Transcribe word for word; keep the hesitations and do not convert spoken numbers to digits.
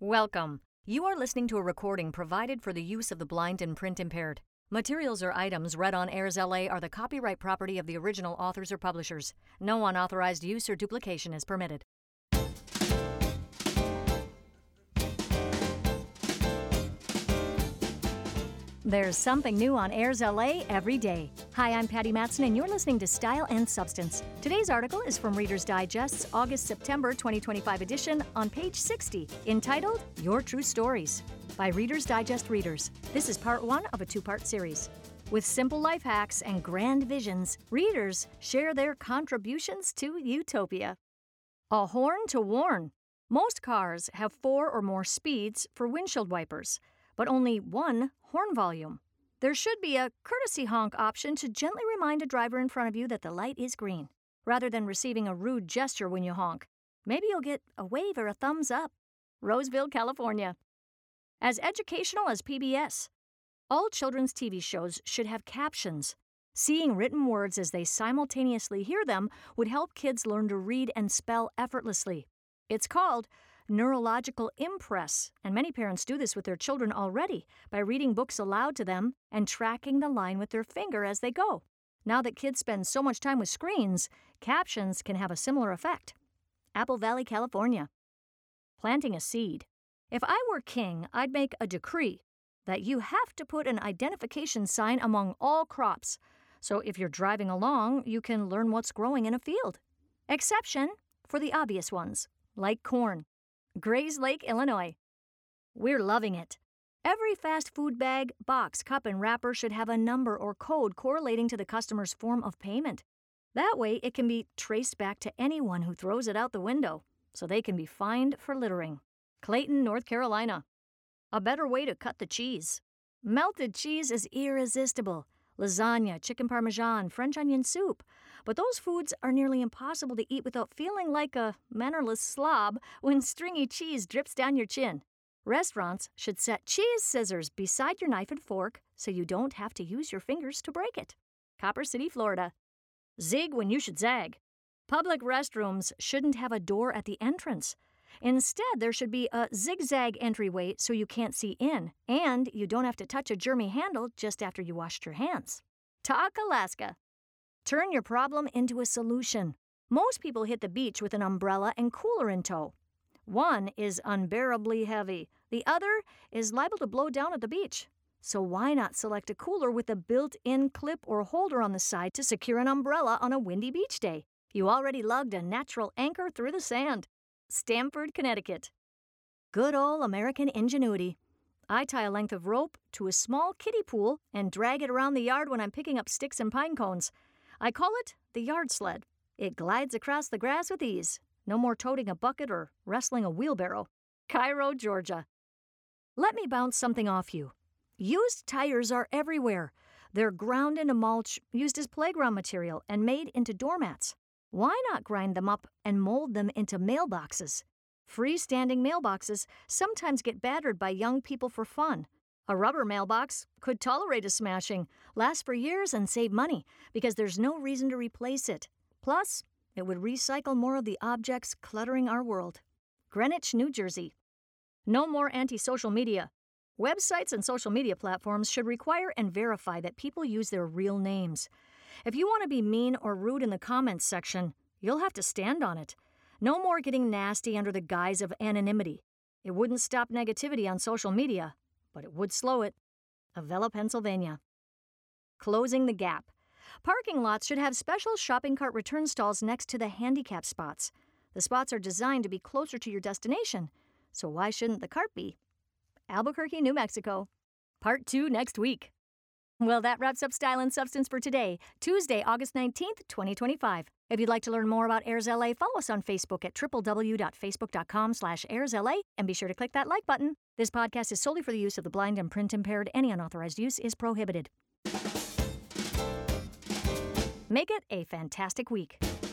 Welcome. You are listening to a recording provided for the use of the blind and print impaired. Materials or items read on Airs L A are the copyright property of the original authors or publishers. No unauthorized use or duplication is permitted. There's something new on Airs L A every day. Hi, I'm Patty Matson, and you're listening to Style and Substance. Today's article is from Reader's Digest's August-September twenty twenty-five edition on page sixty, entitled Your True Stories, by Reader's Digest readers. This is part one of a two-part series. With simple life hacks and grand visions, readers share their contributions to utopia. A horn to warn. Most cars have four or more speeds for windshield wipers, but only one horn volume. There should be a courtesy honk option to gently remind a driver in front of you that the light is green, rather than receiving a rude gesture when you honk. Maybe you'll get a wave or a thumbs up. Roseville, California. As educational as P B S. All children's T V shows should have captions. Seeing written words as they simultaneously hear them would help kids learn to read and spell effortlessly. It's called neurological impress, and many parents do this with their children already by reading books aloud to them and tracking the line with their finger as they go. Now that kids spend so much time with screens, captions can have a similar effect. Apple Valley, California. Planting a seed. If I were king, I'd make a decree that you have to put an identification sign among all crops, so if you're driving along, you can learn what's growing in a field. Exception for the obvious ones, like corn. Grays Lake, Illinois. We're loving it. Every fast food bag, box, cup, and wrapper should have a number or code correlating to the customer's form of payment. That way, it can be traced back to anyone who throws it out the window, so they can be fined for littering. Clayton, North Carolina. A better way to cut the cheese. Melted cheese is irresistible. Lasagna, chicken parmesan, French onion soup. But those foods are nearly impossible to eat without feeling like a mannerless slob when stringy cheese drips down your chin. Restaurants should set cheese scissors beside your knife and fork so you don't have to use your fingers to break it. Copper City, Florida. Zig when you should zag. Public restrooms shouldn't have a door at the entrance. Instead, there should be a zigzag entryway so you can't see in, and you don't have to touch a germy handle just after you washed your hands. Talk, Alaska. Turn your problem into a solution. Most people hit the beach with an umbrella and cooler in tow. One is unbearably heavy. The other is liable to blow down at the beach. So why not select a cooler with a built-in clip or holder on the side to secure an umbrella on a windy beach day? You already lugged a natural anchor through the sand. Stamford, Connecticut. Good old American ingenuity. I tie a length of rope to a small kiddie pool and drag it around the yard when I'm picking up sticks and pine cones. I call it the yard sled. It glides across the grass with ease. No more toting a bucket or wrestling a wheelbarrow. Cairo, Georgia. Let me bounce something off you. Used tires are everywhere. They're ground into mulch, used as playground material, and made into doormats. Why not grind them up and mold them into mailboxes? Freestanding mailboxes sometimes get battered by young people for fun. A rubber mailbox could tolerate a smashing, last for years, and save money because there's no reason to replace it. Plus, it would recycle more of the objects cluttering our world. Greenwich, New Jersey. No more anti-social media. Websites and social media platforms should require and verify that people use their real names. If you want to be mean or rude in the comments section, you'll have to stand on it. No more getting nasty under the guise of anonymity. It wouldn't stop negativity on social media, but it would slow it. Avella, Pennsylvania. Closing the gap. Parking lots should have special shopping cart return stalls next to the handicap spots. The spots are designed to be closer to your destination, so why shouldn't the cart be? Albuquerque, New Mexico. Part two next week. Well, that wraps up Style and Substance for today, Tuesday, August nineteenth, twenty twenty-five. If you'd like to learn more about Airs L A, follow us on Facebook at w w w dot facebook dot com slash airs L A, and be sure to click that like button. This podcast is solely for the use of the blind and print impaired. Any unauthorized use is prohibited. Make it a fantastic week.